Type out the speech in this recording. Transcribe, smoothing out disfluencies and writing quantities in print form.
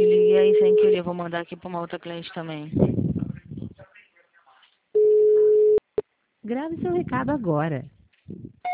Desliguei aí sem querer, vou mandar aqui para uma outra cliente também. Grave seu recado agora.